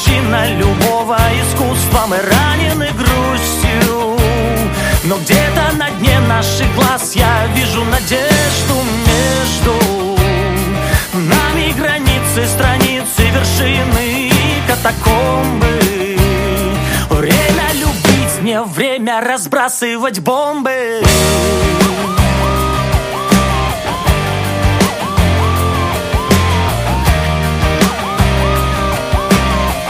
вершина любого искусства. Мы ранены грустью, но где-то на дне наших глаз я вижу надежду. Между нами границы, страницы, вершины и катакомбы. Время любить, не время разбрасывать бомбы.